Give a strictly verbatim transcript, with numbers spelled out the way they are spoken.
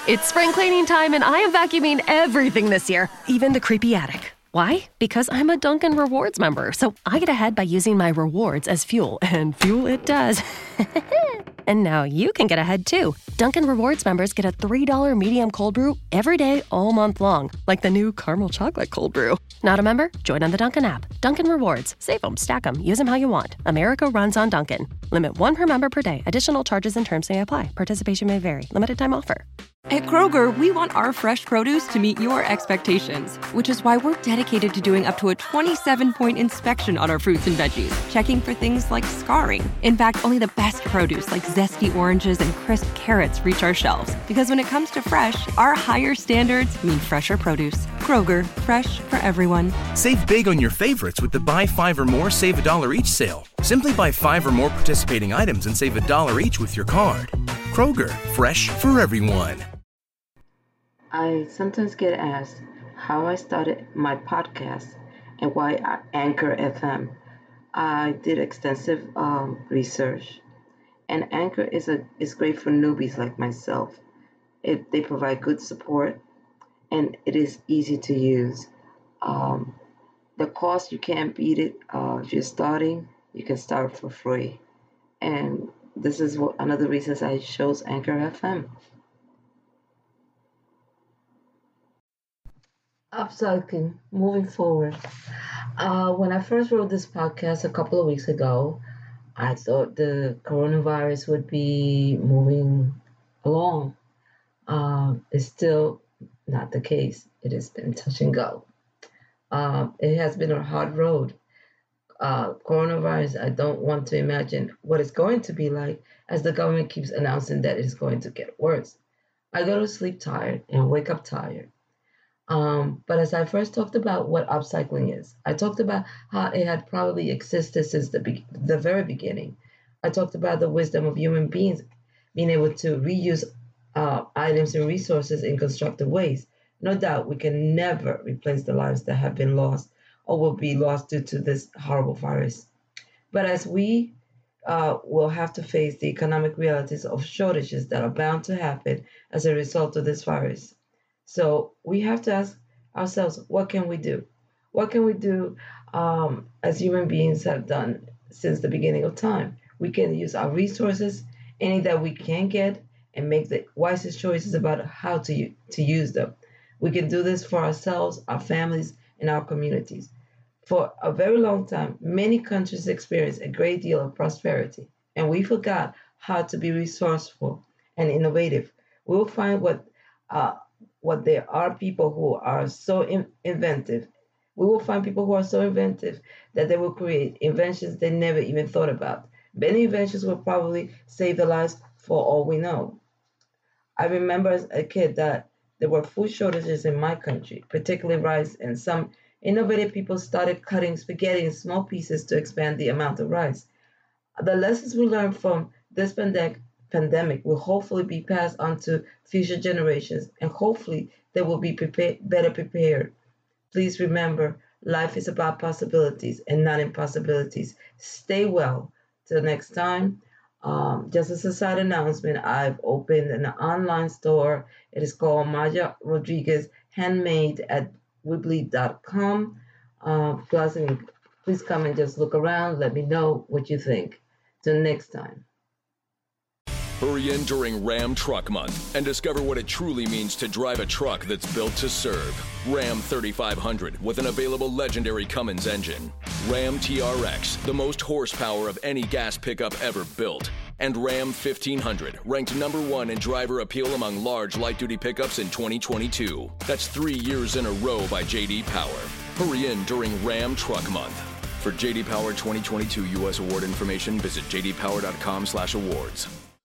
It's spring cleaning time, and I am vacuuming everything this year, even the creepy attic. Why? Because I'm a Dunkin' Rewards member, so I get ahead by using my rewards as fuel, and fuel it does. And now you can get ahead too. Dunkin' Rewards members get a three dollar medium cold brew every day all month long, like the new caramel chocolate cold brew. Not a member? Join on the Dunkin' app. Dunkin' Rewards. Save them, stack them, use them how you want. America runs on Dunkin'. Limit one per member per day. Additional charges and terms may apply. Participation may vary. Limited time offer. At Kroger, we want our fresh produce to meet your expectations, which is why we're dedicated to doing up to a twenty-seven point inspection on our fruits and veggies, checking for things like scarring. In fact, only the best produce like zesty oranges and crisp carrots reach our shelves. Because when it comes to fresh, our higher standards mean fresher produce. Kroger, fresh for everyone. Save big on your favorites with the Buy Five or More, Save a Dollar Each sale. Simply buy five or more participating items and save a dollar each with your card. Kroger, fresh for everyone. I sometimes get asked how I started my podcast and why I Anchor F M. I did extensive um, research, and Anchor is a is great for newbies like myself. It they provide good support, and it is easy to use. Um, the cost, you can't beat it. Uh, if you're starting, you can start for free, and this is what another reasons I chose Anchor F M. Upcycling, moving forward. Uh, when I first wrote this podcast a couple of weeks ago, I thought the coronavirus would be moving along. Um, it's still not the case. It has been touch and go. Um, it has been a hard road. Uh, coronavirus, I don't want to imagine what it's going to be like as the government keeps announcing that it's going to get worse. I go to sleep tired and wake up tired. Um, but as I first talked about what upcycling is, I talked about how it had probably existed since the be- the very beginning. I talked about the wisdom of human beings being able to reuse uh, items and resources in constructive ways. No doubt we can never replace the lives that have been lost or will be lost due to this horrible virus. But as we uh, will have to face the economic realities of shortages that are bound to happen as a result of this virus. So we have to ask ourselves, what can we do? What can we do um, as human beings have done since the beginning of time? We can use our resources, any that we can get, and make the wisest choices about how to, to use them. We can do this for ourselves, our families, and our communities. For a very long time, many countries experienced a great deal of prosperity, and we forgot how to be resourceful and innovative. We will find what uh, what there are people who are so in- inventive. We will find people who are so inventive that they will create inventions they never even thought about. Many inventions will probably save the lives for all we know. I remember as a kid that there were food shortages in my country, particularly rice, and some innovative people started cutting spaghetti in small pieces to expand the amount of rice. The lessons we learned from this pandemic pandemic will hopefully be passed on to future generations, and hopefully they will be prepared, better prepared. Please remember, life is about possibilities and not impossibilities. Stay well. Till next time, um, just as a side announcement, I've opened an online store. It is called Maya Rodriguez Handmade at Weebly dot com. Uh, plus, please come and just look around. Let me know what you think. Till next time. Hurry in during Ram Truck Month and discover what it truly means to drive a truck that's built to serve. Ram thirty-five hundred with an available legendary Cummins engine. Ram T R X, the most horsepower of any gas pickup ever built. And Ram fifteen hundred, ranked number one in driver appeal among large light-duty pickups in twenty twenty-two. That's three years in a row by J D Power. Hurry in during Ram Truck Month. For J D Power twenty twenty-two U S award information, visit j d power dot com slash awards.